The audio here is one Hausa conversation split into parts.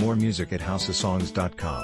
More music at houseofsongs.com.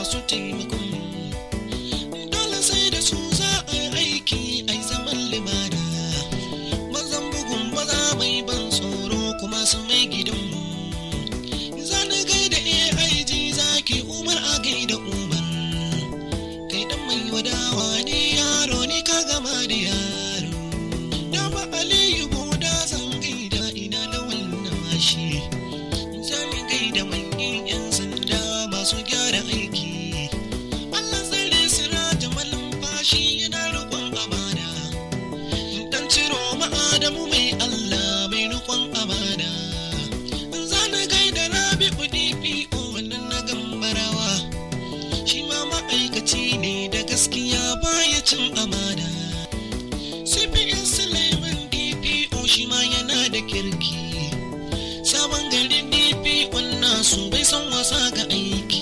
masu taimakon dole sai da su za a yi aiki ai zaman limana mazan bugun maza mai ban tsoro kuma sun mai gidanmu zani gaida AIG zaki Umar a gaida Umar kai dan mai wadawa ne yaro ne ka gama da yaro dama Aliyu Boda zan gaida ina lawal na mashi zani gaida manyan yan sanda masu gyara aiki Allah tsare sirata malumfashi yana roƙon amana dan ciro ma'adamu mai Allah mai roƙon amana zani gaida Rabi'u DPO wannan na gambarawa shi ma ma'aikaci ne da gaskiya baya cin amana CPN Suleiman DPO shi ma yana da kirki sabon garin DPO nasu bai san wasa ga aiki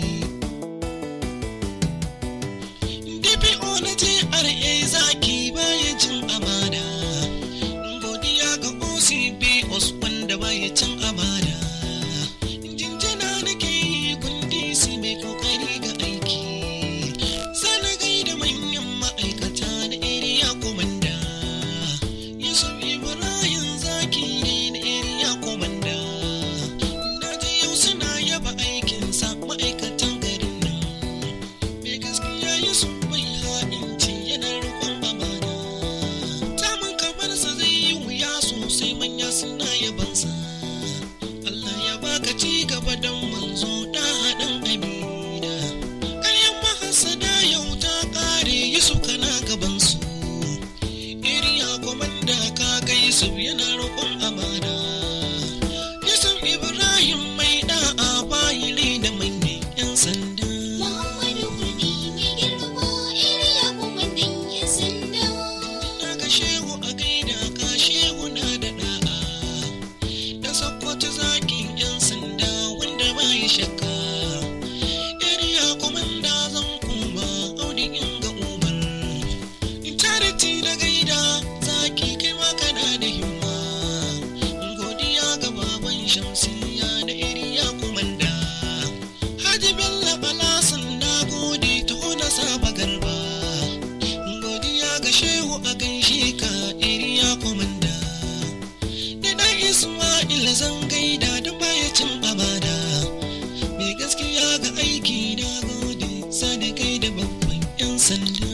DPO na JRA zaki baya cin amana godiya ga OCPOs wanda baya cin amana jinjina nake yi kundisi mai kokari ga aiki sana gaida manyan ma'aikata na area komanda Yusuf Ibrahim zaki ne na area komanda na ji yau suna yaba aikinsa ma'aikatan garin nan mai gaskiya Yusuf bai ha'inci yana roƙon amana tamun kamar sa zai yi wuya sosai manya suna yabansa Allah ya baka ci gaba don manzo da haɗin amina kayan mahasada yau ta ƙare Yusuf kana gabansu iriya komanda ka ga Yusuf yana roƙon amana Yusuf Ibrahim mai da'a bayire da manyan 'yan sanda Muhammadu Kurdi mai girma iriya kwamandan yan sanda. na ga shehu a gaida ka shehu na da da'a da sakkwato zakin 'yan sanda wanda ba ya shakka iriya komanda zan koma audigin ga Umar charity na gaida zaki kai ma kana da himma godiya ga baban Shamsiya da iriya komanda Haji Bello Alasan na gode taho na saba garba godiya ga shehu a gaishe ka iriya komanda da dan Ismail zan gaida da baya cin amana mai gaskiya ga aiki na gode sani kai da babban 'yan sanda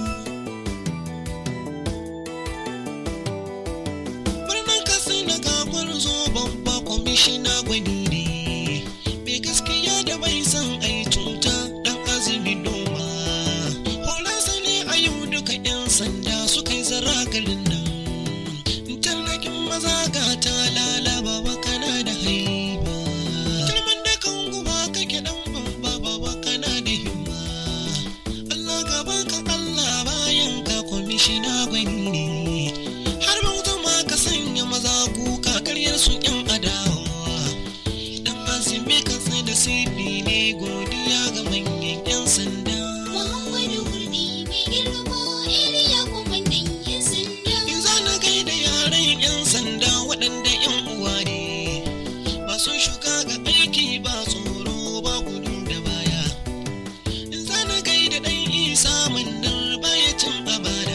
birnin Katsina ga gwarzo babba kwamishina gwani ne mai gaskiya da bai san ai cuta dan azumi noma horansa ne a yau duka 'yan sanda suka yi zara garin nan tallakin maza ga ta lalaba ba kana da haiba kalman da kan guba kake dan babba baba kana da himma Allah gaban ka Allah bayan ka kwamishina gwani ne har bauta ma ka sanya maza kuka karyar su 'yan adawa dan azumi ka sai da sifi ne godiya ga manyan 'yan sanda Muhammadu Kurdi mai girma iriya kwamandan yan sanda. in za na gaida yaren 'yan sanda waɗanda 'yan uwa ne masu shuka ga aiki ba tsoro ba gudu da baya in za na gaida ɗan Isa mandar baya cin amana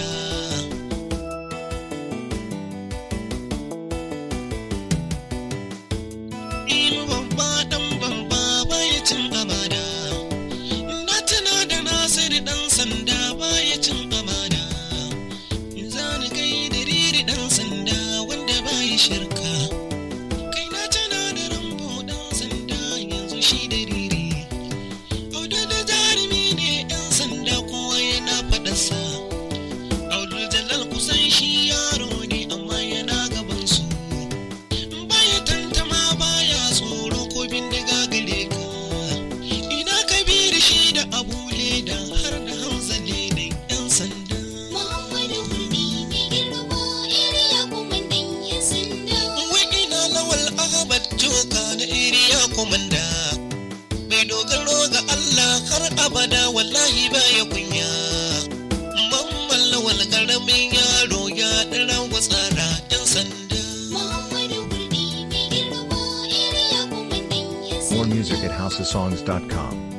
Ilu babba ɗan babba baya cin amana na tuna da Nasiru ɗan sanda baya cin amana za ni gaida Riri ɗan sanda wanda baya shirka kai na tuna da Rambo ɗan sanda yanzu shi da Riri Audu da jarumi ne 'yan sanda kowa yana faɗarsa Audu Jalal kusan shi yaro ne amma yana gabansu baya tantama baya tsoro ko bindiga gare ka ina Kabiru shi da Abu Leda har da Hamza Ledan 'yan sanda Muhammadu Kurdi mai girma iriya kwamandan yan sanda. wai ina Lawal Ahmad Joka na iriya komanda mai dogaro ga Allah har abada wallahi baya kunya mamman Lawal karamin yaro ya ɗara watsara 'yan sanda Muhammadu Kurdi mai girma iriya kwamandan yan sanda. More music at housesongs.com.